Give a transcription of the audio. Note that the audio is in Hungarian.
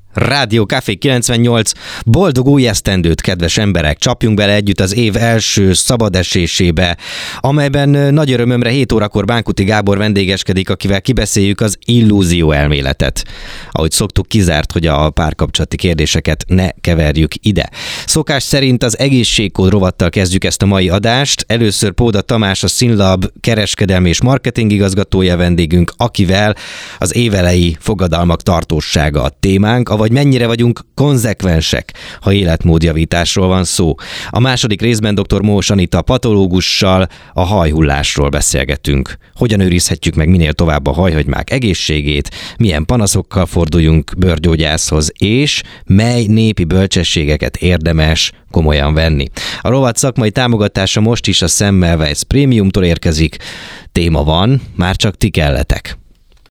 Rádió Café 98, boldog új esztendőt, kedves emberek! Csapjunk bele együtt az év első szabad esésébe, amelyben nagy örömömre 7 órakor Bánkuti Gábor vendégeskedik, akivel kibeszéljük az illúzió elméletet. Ahogy szoktuk, kizárt, hogy a párkapcsolati kérdéseket ne keverjük ide. Szokás szerint az egészségkód rovattal kezdjük ezt a mai adást. Először Póda Tamás, a Színlab kereskedelmi és marketing igazgatója vendégünk, akivel az évelei fogadalmak tartósága a témánk, vagy mennyire vagyunk konzekvensek, ha életmódjavításról van szó. A második részben dr. Mós Anita patológussal a hajhullásról beszélgetünk. Hogyan őrizhetjük meg minél tovább a hajhagymák egészségét, milyen panaszokkal forduljunk bőrgyógyászhoz, és mely népi bölcsességeket érdemes komolyan venni. A rovat szakmai támogatása most is a Semmelweis Premiumtól érkezik. Téma van, már csak ti kelletek.